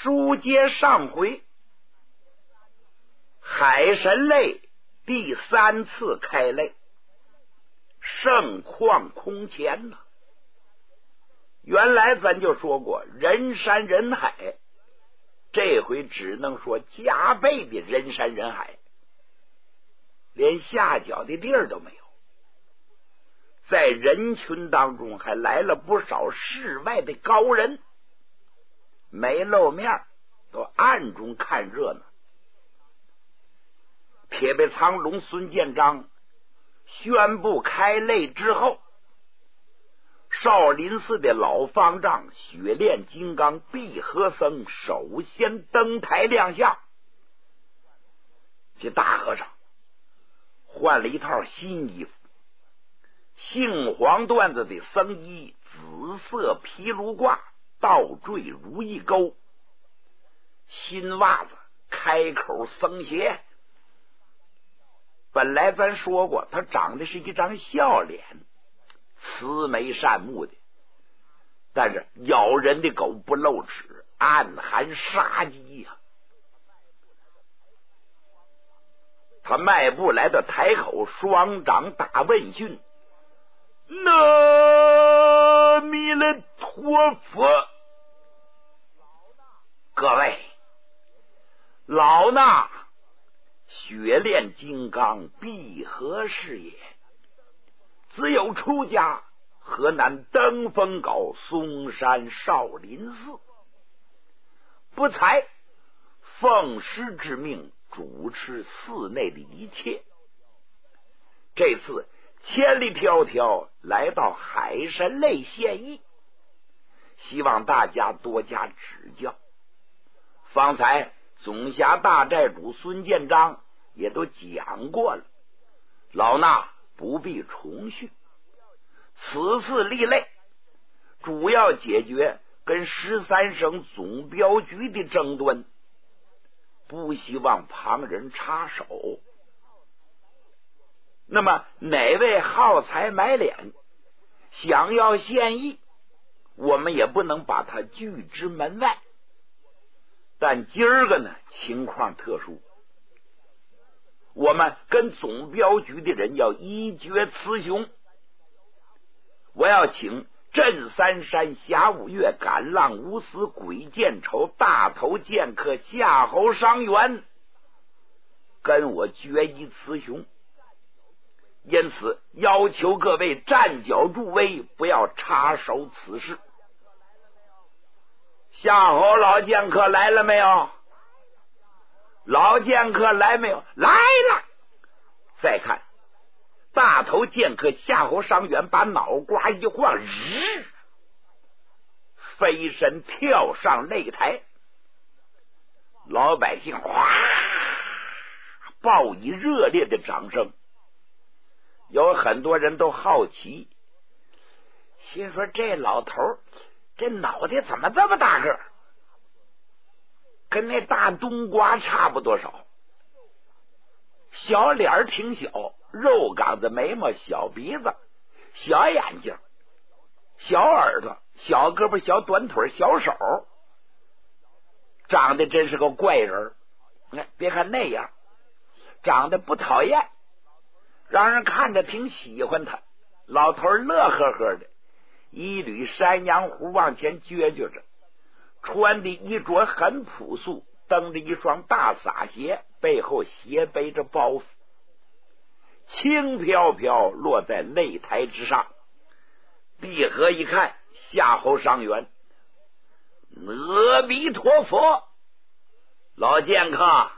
书接上回，海神泪第3次开擂，盛况空前呐。原来咱就说过人山人海，这回只能说加倍的人山人海，连下脚的地儿都没有。在人群当中还来了不少世外的高人，没露面，都暗中看热闹。铁背苍龙孙建章宣布开擂之后，少林寺的老方丈雪炼金刚碧和僧首先登台亮相。这大和尚换了一套新衣服，杏黄缎子的僧衣，紫色皮卢褂，倒坠如意钩，新袜子，开口僧鞋。本来咱说过他长得是一张笑脸，慈眉善目的，但是咬人的狗不露齿，暗含杀机呀。他迈步来到台口，双掌打问讯，阿弥陀佛。各位，老衲雪炼金刚必何是也？自有出家，河南登封搞嵩山少林寺，不才奉师之命主持寺内的一切。这次千里迢迢来到海神泪献艺，希望大家多加指教。方才总辖大寨主孙建章也都讲过了，老衲不必重叙。此次立擂主要解决跟13省总镖局的争端，不希望旁人插手。那么哪位好财买脸想要献艺，我们也不能把他拒之门外。但今儿个呢，情况特殊，我们跟总镖局的人要一决雌雄。我要请镇三山、侠五岳、赶浪无私、鬼见愁、大头剑客、夏侯伤员跟我决一雌雄，因此要求各位站脚助威，不要插手此事。夏侯老剑客来了没有？老剑客来没有？来了。再看大头剑客夏侯伤员把脑瓜一晃，飞身跳上擂台，老百姓哗报以热烈的掌声。有很多人都好奇，心说这老头这脑袋怎么这么大个，跟那大冬瓜差不多少，小脸挺小，肉杆子眉毛，小鼻子，小眼睛，小耳朵，小胳膊，小短腿，小手，长得真是个怪人。别看那样，长得不讨厌，让人看着挺喜欢他。老头乐呵呵的，一缕山羊胡往前撅撅着，穿的衣着很朴素，蹬着一双大洒鞋，背后斜背着包袱，轻飘飘落在擂台之上。闭合一看，夏侯伤员，阿弥陀佛，老剑客，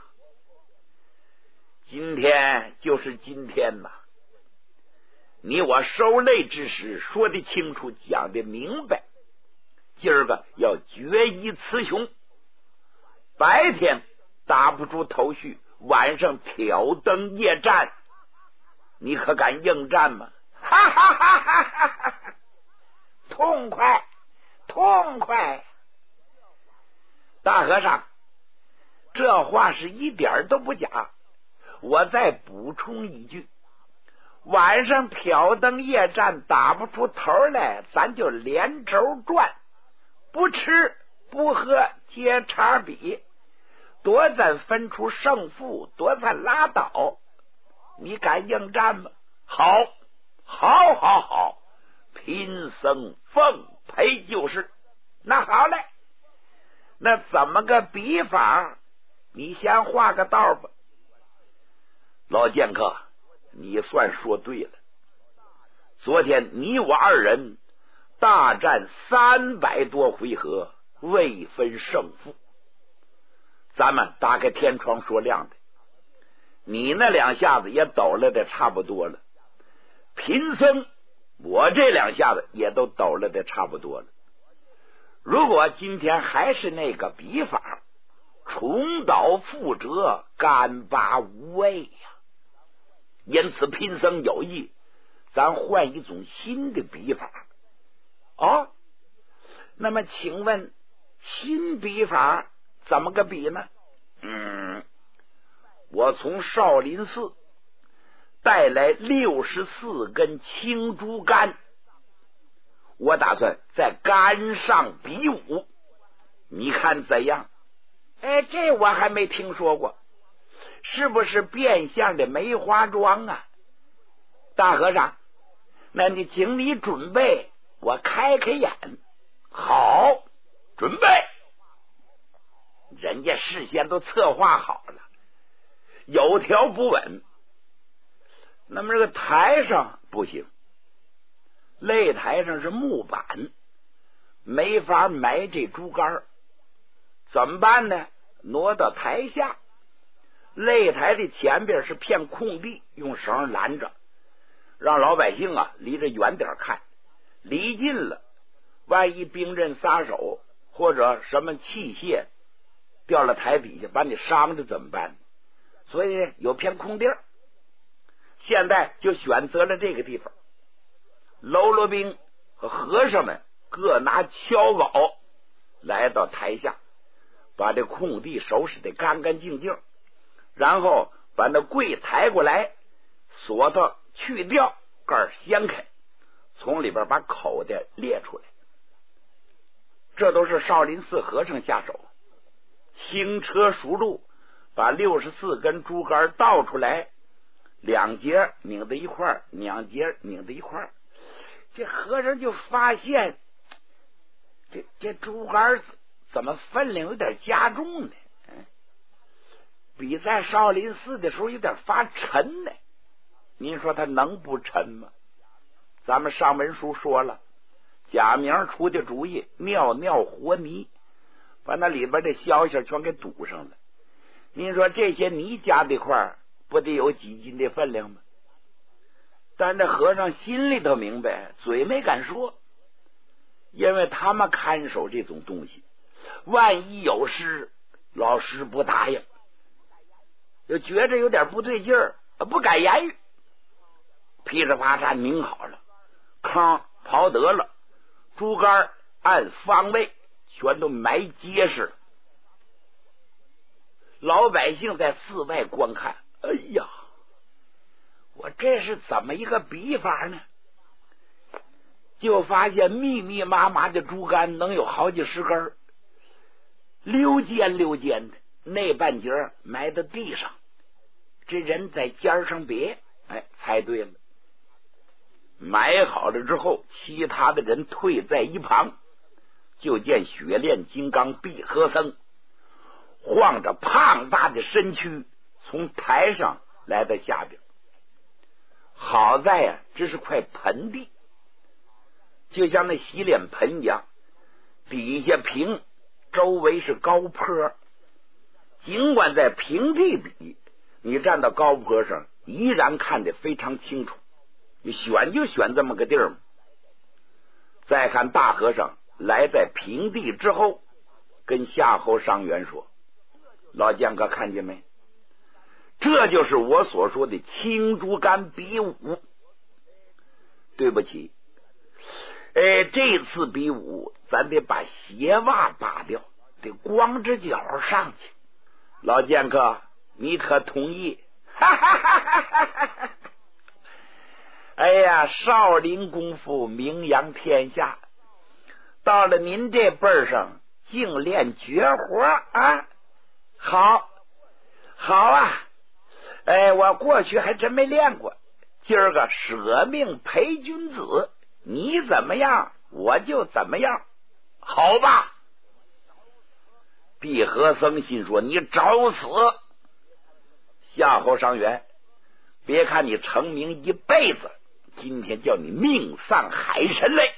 今天就是今天呐！你我收擂之时说得清楚，讲得明白，今儿个要决一雌雄，白天打不出头绪，晚上挑灯夜战，你可敢应战吗？哈哈哈哈哈哈！痛快，痛快！大和尚，这话是一点都不假。我再补充一句，晚上挑灯夜战打不出头来，咱就连轴转，不吃不和接茬比，多咱分出胜负，多咱拉倒。你敢应战吗？好，好，好，好，贫僧奉陪就是。那好嘞，那怎么个比法？你先画个道吧。老剑客，你算说对了。昨天你我二人大战300多回合，未分胜负。咱们打开天窗说亮的，你那2下子也抖了的差不多了，贫僧我这2下子也都抖了的差不多了。如果今天还是那个比法，重蹈覆辙，干拔无味呀。因此贫僧有意咱换一种新的比法。哦，那么请问新比法怎么个比呢？我从少林寺带来64根青竹竿，我打算在竿上比武，你看怎样？这我还没听说过，是不是变相的梅花桩啊？大和尚，那你请你准备，我开开眼。好，准备。人家事先都策划好了，有条不紊。那么这个台上不行，擂台上是木板，没法埋这竹竿，怎么办呢？挪到台下，擂台的前边是片空地，用绳拦着，让老百姓离着远点看，离近了万一兵刃撒手或者什么器械掉了台底下把你伤着怎么办？所以有片空地儿，现在就选择了这个地方。喽啰兵和和尚们各拿锹镐来到台下，把这空地收拾得干干净净，然后把那柜抬过来，锁头去掉，盖掀开，从里边把口袋列出来。这都是少林寺和尚下手，轻车熟路，把64根竹竿倒出来，2节拧在一块儿，2节拧在一块儿。这和尚就发现这竹竿怎么分量有点加重呢？比在少林寺的时候有点发沉呢。您说他能不沉吗？咱们上文书说了，贾明出的主意，尿尿和泥，把那里边的消息全给堵上了。您说这些泥加在一块儿，不得有几斤的分量吗？但这和尚心里头明白，嘴没敢说，因为他们看守这种东西，万一有事，老师不答应，就觉着有点不对劲儿，不敢言语。噼里啪嚓拧好了，坑刨得了，竹竿按方位全都埋结实了。老百姓在寺外观看，哎呀，我这是怎么一个比法呢？就发现密密麻麻的竹竿能有好几十根，溜尖溜尖的，那半截埋在地上，这人在尖上别。猜对了，埋好了之后，其他的人退在一旁，就见雪炼金刚碧和僧晃着胖大的身躯从台上来到下边。好在这是块盆地，就像那洗脸盆一样，底下平，周围是高坡。尽管在平地比，你站到高坡上依然看得非常清楚。你选就选这么个地儿嘛。再看大和尚来在平地之后，跟夏侯尚元说：“老剑客看见没？这就是我所说的青竹竿比武。对不起，这次比武咱得把鞋袜扒掉，得光着脚上去。老剑客，你可同意？”哈哈哈哈哈哈！哎呀，少林功夫名扬天下，到了您这辈儿上， 净练绝活啊！好啊！哎，我过去还真没练过，今儿个舍命陪君子，你怎么样我就怎么样，好吧？碧和僧心说：“你找死！夏侯尚元，别看你成名一辈子，今天叫你命丧海神嘞！”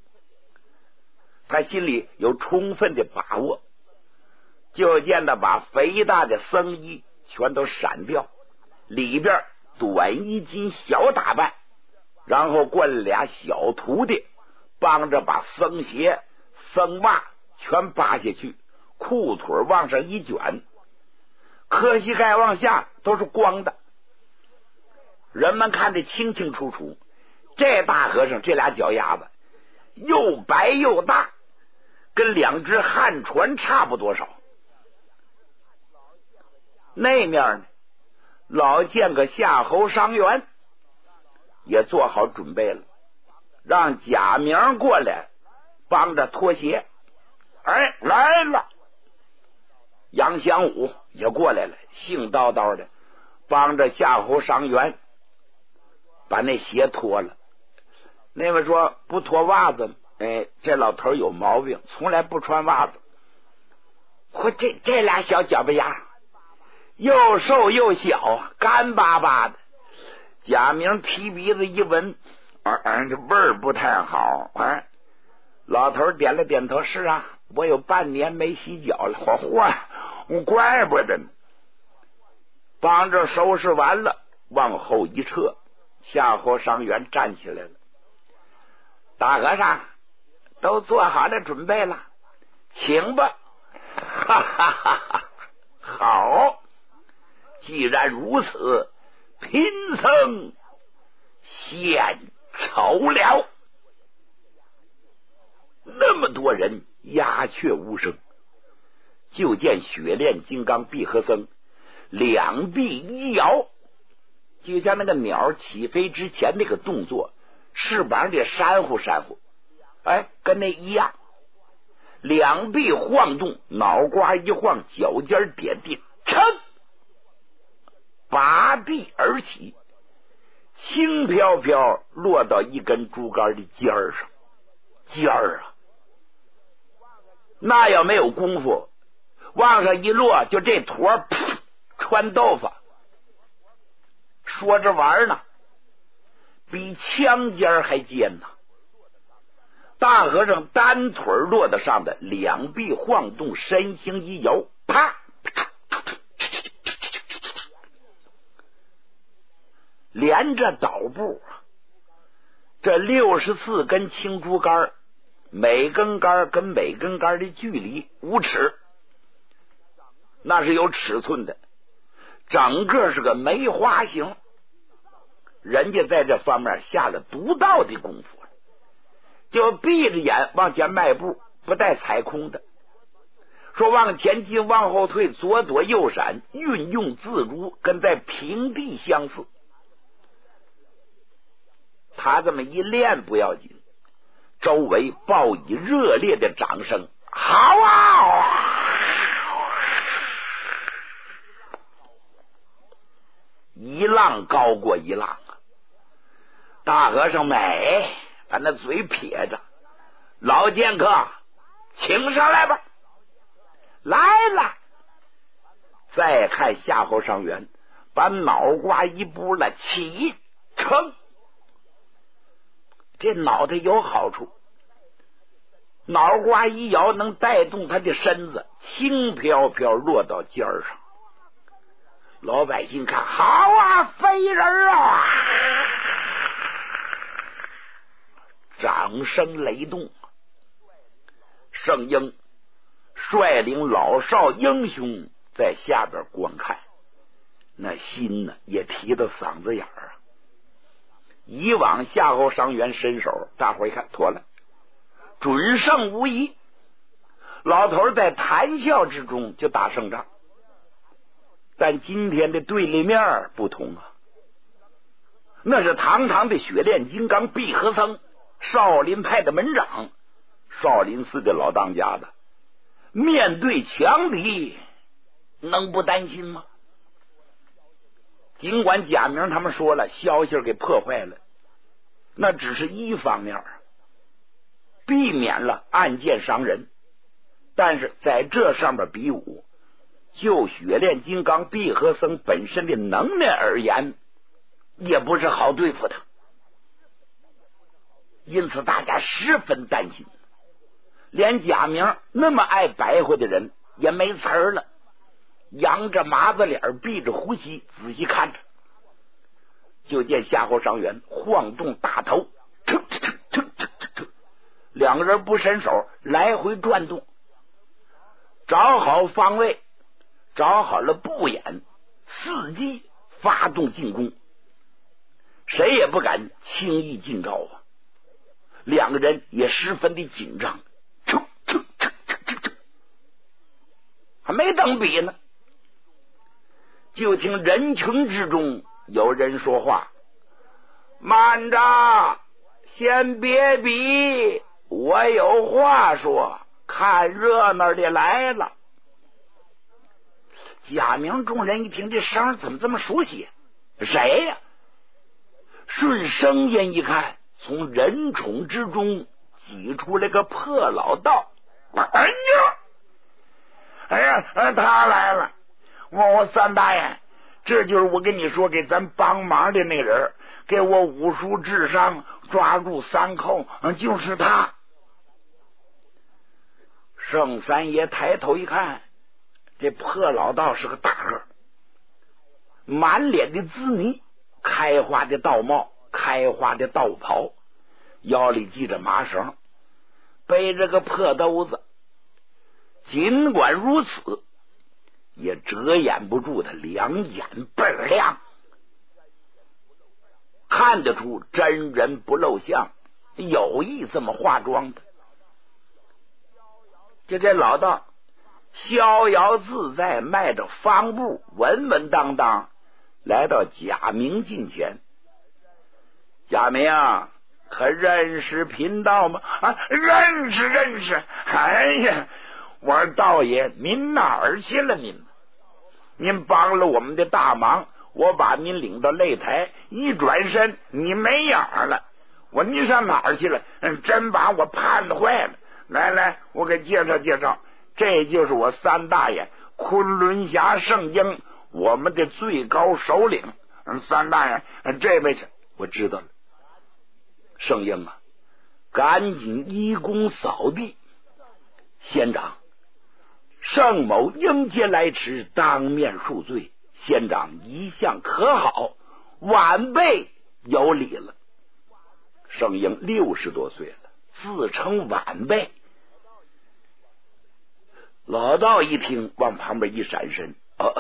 他心里有充分的把握，就见他把肥大的僧衣全都闪掉，里边短衣襟小打扮，然后过来俩小徒弟帮着把僧鞋僧袜全扒下去，裤腿往上一卷，磕膝盖往下都是光的，人们看得清清楚楚。这大和尚这俩脚丫子又白又大，跟两只旱船差不多少。那面呢，老见个夏侯尚元也做好准备了，让贾明过来帮着脱鞋。哎，来了！杨祥武也过来了，兴叨叨的帮着夏侯尚元把那鞋脱了。那位说不脱袜子，哎，这老头有毛病，从来不穿袜子。我这俩小脚巴丫又瘦又小，干巴巴的。贾明提鼻子一闻，这味儿不太好。老头点了点头，是啊，我有半年没洗脚了。我怪不得。帮着收拾完了，往后一撤，夏侯尚元站起来了。大和尚都做好了准备了，请吧。哈哈哈哈！好，既然如此，贫僧献丑了。那么多人鸦雀无声，就见雪炼金刚碧和僧两臂一摇，就像那个鸟起飞之前那个动作，翅膀得扇呼扇呼，跟那一样。两臂晃动，脑瓜一晃，脚尖点地，噌，拔地而起，轻飘飘落到一根竹竿的尖儿上。尖儿啊，那要没有功夫，往上一落，就这坨穿豆腐。说着玩呢，比枪尖还尖呢。大和尚单腿落得上的，两臂晃动，身形一摇，啪，连着倒步。这64根青竹竿，每根竿跟每根竿的距离5尺，那是有尺寸的，整个是个梅花形。人家在这方面下了独到的功夫，就闭着眼往前迈步，不带踩空的。说往前进，往后退，左躲右闪，运用自如，跟在平地相似。他这么一练不要紧，周围报以热烈的掌声。好啊！一浪高过一浪啊！大和尚美，把那嘴撇着，老剑客，请上来吧。来了。再看夏侯尚元，把脑瓜一拨了，起撑。这脑袋有好处，脑瓜一摇，能带动他的身子轻飘飘落到尖儿上。老百姓看，好啊，飞人啊！掌声雷动。圣婴率领老少英雄在下边观看，那心呢也提到嗓子眼儿啊。以往夏侯尚元伸手，大伙一看妥了，准胜无疑。老头在谈笑之中就打胜仗。但今天的对立面不同啊，那是堂堂的雪炼金刚碧和僧，少林派的门长，少林寺的老当家的， 面对强敌，能不担心吗？尽管贾明他们说了，消息给破坏了，那只是一方面，避免了暗箭伤人，但是在这上面比武，就血炼金刚碧和僧本身的能耐而言，也不是好对付的，因此大家十分担心。连贾明那么爱白话的人也没词儿了，扬着麻子脸，闭着呼吸，仔细看着。就见夏侯尚元晃动大头，两个人不伸手，来回转动，找好方位，找好了布眼，伺机发动进攻，谁也不敢轻易进招啊！两个人也十分的紧张，还没等比呢，就听人群之中有人说话：“慢着，先别比，我有话说，看热闹的来了。”贾明众人一听这声怎么这么熟悉？谁呀？顺声音一看，从人丛之中挤出来个破老道。哎呀，他来了！我三大爷，这就是我跟你说给咱帮忙的那人，给我武术治伤，抓住三寇，就是他。圣三爷抬头一看，这破老道是个大个，满脸的滋泥，开花的道帽，开花的道袍，腰里系着麻绳，背着个破兜子。尽管如此，也遮掩不住他两眼倍儿亮，看得出真人不露相，有意这么化妆的。就这老道逍遥自在，迈着方步，稳稳当当来到贾明近前。贾明，可认识贫道吗？认识。哎呀，我说道爷，您哪儿去了？您帮了我们的大忙，我把您领到擂台，一转身你没影了。我说你上哪儿去了？真把我盼坏了。来，我给介绍介绍，这就是我三大爷昆仑峡圣婴，我们的最高首领。三大爷，这位是我知道了。圣婴啊，赶紧一躬扫地。仙长，圣某应接来迟，当面恕罪。仙长一向可好，晚辈有礼了。圣婴60多岁了，自称晚辈。老道一听，往旁边一闪身，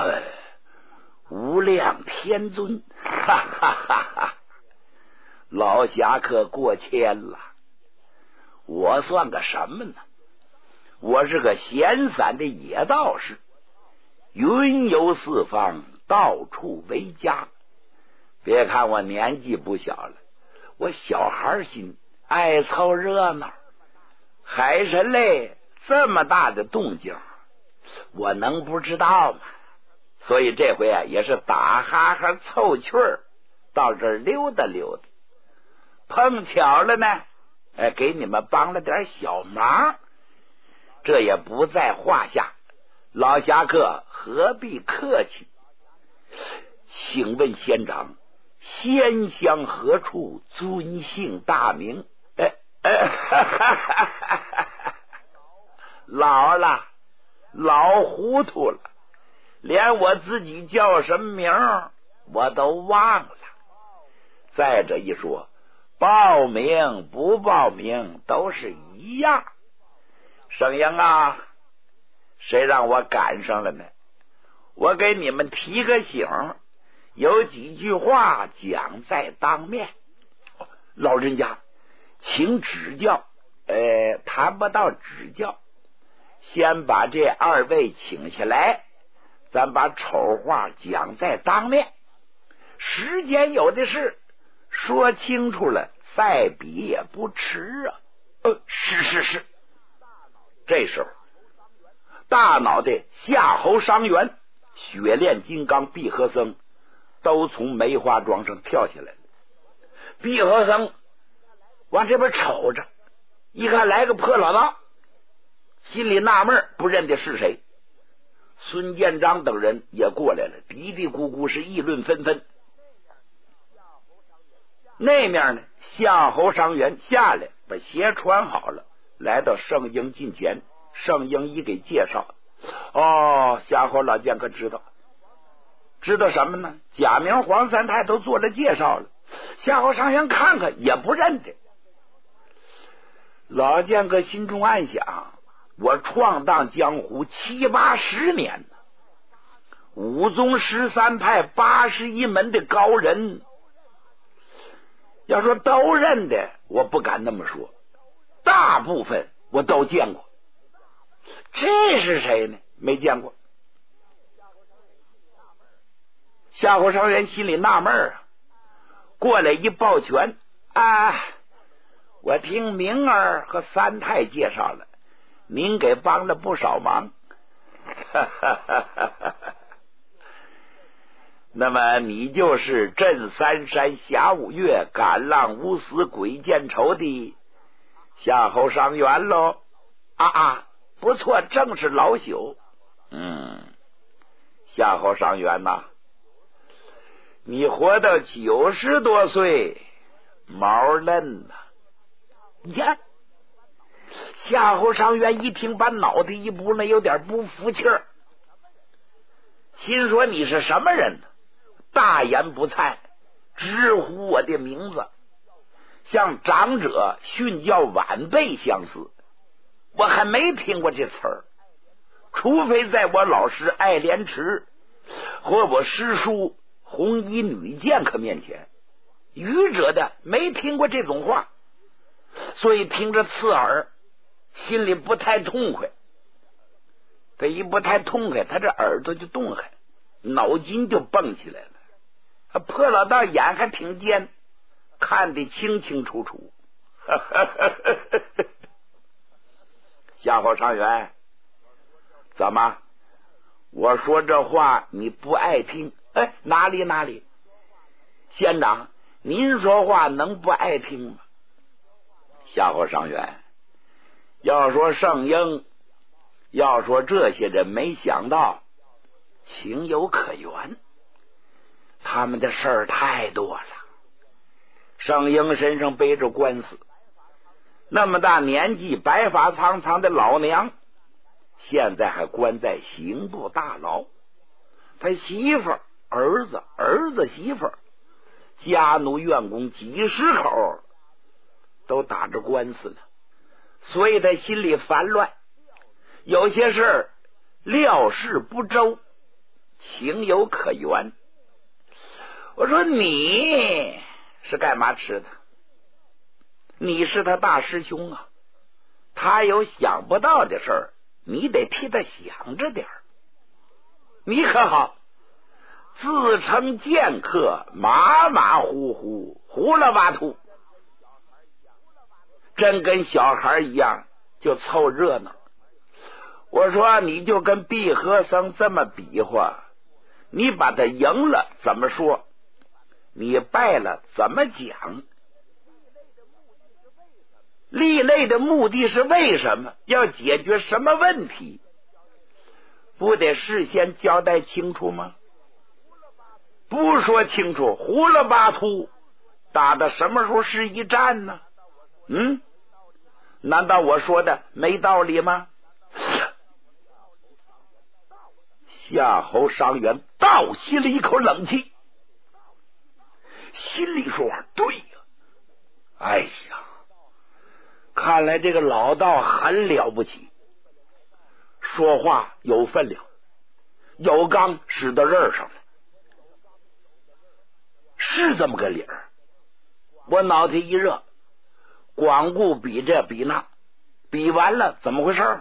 无量天尊，哈哈哈哈！老侠客过谦了。我算个什么呢？我是个闲散的野道士，云游四方，到处为家。别看我年纪不小了，我小孩心，爱凑热闹。海神嘞，这么大的动静，我能不知道吗？所以这回也是打哈哈凑趣儿，到这儿溜达溜达。碰巧了呢，给你们帮了点小忙，这也不在话下。老侠客何必客气？请问仙长，仙乡何处？尊姓大名？老了，老糊涂了，连我自己叫什么名我都忘了。再者一说，报名不报名都是一样。圣婴啊，谁让我赶上了呢？我给你们提个醒，有几句话讲在当面。老人家请指教。谈不到指教，先把这二位请下来，咱把丑话讲在当面。时间有的是，说清楚了再比也不迟啊。是。这时候大脑袋夏侯伤员、血炼金刚毕和僧都从梅花桩上跳下来了。毕和僧往这边瞅着，一看来个破老道，心里纳闷，不认得是谁。孙建章等人也过来了，嘀嘀咕咕是议论纷纷。那面呢，夏侯伤员下来把鞋穿好了，来到圣婴近前。圣婴一给介绍，哦，夏侯老剑客知道什么呢？假名黄三太都做了介绍了。夏侯伤员看看也不认得。老剑客心中暗想，我闯荡江湖7、80年呢，武宗13派81门的高人，要说都认得，我不敢那么说，大部分我都见过。这是谁呢？没见过。夏侯伤员心里纳闷啊，过来一抱拳啊，我听明儿和三太介绍了，您给帮了不少忙。那么你就是镇三山侠五岳赶浪无死鬼见愁的夏侯伤员喽？不错，正是老朽。夏侯伤员呐，你活到90多岁，毛嫩呐！呀，夏侯伤员一听，把脑袋一拨，那有点不服气儿，心说你是什么人呢？大言不惭，直呼我的名字，像长者训教晚辈相似。我还没听过这词儿，除非在我老师爱莲池和我师叔红衣女剑客面前，愚者的没听过这种话，所以听着刺耳，心里不太痛快。这一不太痛快，他这耳朵就动开，脑筋就蹦起来了。破老道眼还挺尖，看得清清楚楚。夏侯伤员，怎么？我说这话你不爱听？哪里？县长，您说话能不爱听吗？夏侯伤员，要说圣婴，要说这些人没想到，情有可原。他们的事儿太多了。圣婴身上背着官司，那么大年纪，白发苍苍的老娘，现在还关在刑部大牢。他媳妇儿、儿子媳妇儿，家奴院工几十口都打着官司呢，所以他心里烦乱，有些事儿料事不周，情有可原。我说你是干嘛吃的？你是他大师兄啊，他有想不到的事儿，你得替他想着点儿。你可好，自称剑客，马马虎虎，胡了八兔，真跟小孩一样，就凑热闹。我说你就跟毕和僧这么比划，你把他赢了怎么说？你败了怎么讲？立类的目的是为什么？要解决什么问题？不得事先交代清楚吗？不说清楚，胡了八秃，打的什么时候是一战呢？难道我说的没道理吗？夏侯伤员倒吸了一口冷气，心里说对呀，哎呀，看来这个老道很了不起，说话有分量，有刚使到刃上了，是这么个理儿。我脑袋一热，光顾比这比那，比完了怎么回事？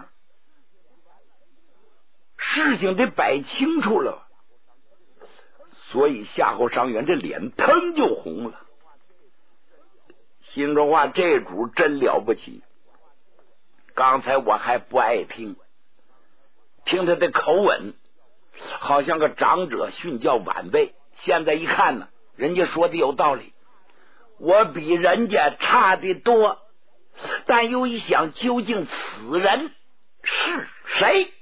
事情得摆清楚了。所以夏侯伤员这脸腾就红了，心中话这主真了不起。刚才我还不爱听， 听他的口吻，好像个长者训教晚辈。现在一看呢，人家说的有道理，我比人家差的多，但又一想，究竟此人是谁？